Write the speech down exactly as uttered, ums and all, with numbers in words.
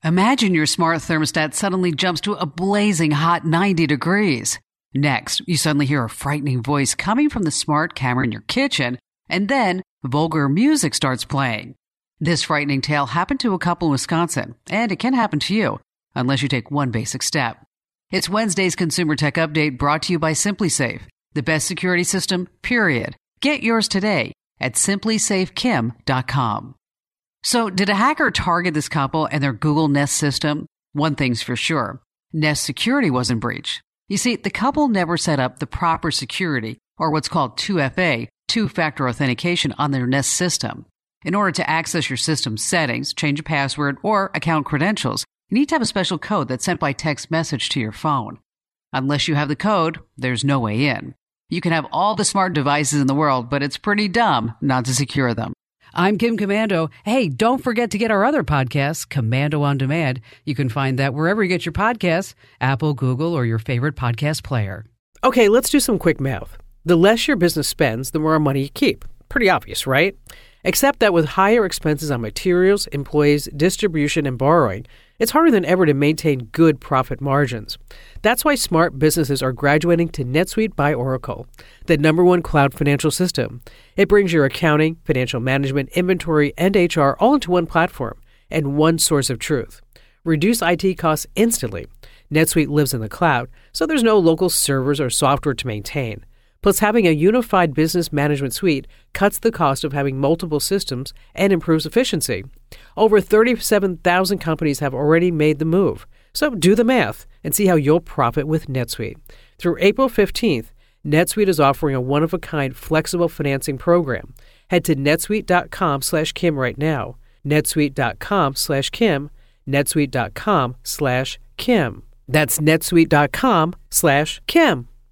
Imagine your smart thermostat suddenly jumps to a blazing hot ninety degrees. Next, you suddenly hear a frightening voice coming from the smart camera in your kitchen, and then vulgar music starts playing. This frightening tale happened to a couple in Wisconsin, and it can happen to you, unless you take one basic step. It's Wednesday's Consumer Tech Update brought to you by SimpliSafe, the best security system, period. Get yours today at simply safe kim dot com. So, did a hacker target this couple and their Google Nest system? One thing's for sure, Nest security was in breach. You see, the couple never set up the proper security, or what's called two F A, two-factor authentication, on their Nest system. In order to access your system's settings, change a password, or account credentials, you need to have a special code that's sent by text message to your phone. Unless you have the code, there's no way in. You can have all the smart devices in the world, but it's pretty dumb not to secure them. I'm Kim Komando. Hey, don't forget to get our other podcast, Komando on Demand. You can find that wherever you get your podcasts, Apple, Google, or your favorite podcast player. Okay, let's do some quick math. The less your business spends, the more money you keep. Pretty obvious, right? Except that with higher expenses on materials, employees, distribution, and borrowing, it's harder than ever to maintain good profit margins. That's why smart businesses are graduating to NetSuite by Oracle, the number one cloud financial system. It brings your accounting, financial management, inventory, and H R all into one platform and one source of truth. Reduce I T costs instantly. NetSuite lives in the cloud, so there's no local servers or software to maintain. Plus, having a unified business management suite cuts the cost of having multiple systems and improves efficiency. Over thirty-seven thousand companies have already made the move. So do the math and see how you'll profit with NetSuite. Through April fifteenth, NetSuite is offering a one-of-a-kind flexible financing program. Head to netsuite.com slash Kim right now. netsuite.com slash Kim. netsuite.com slash Kim. That's netsuite.com slash Kim.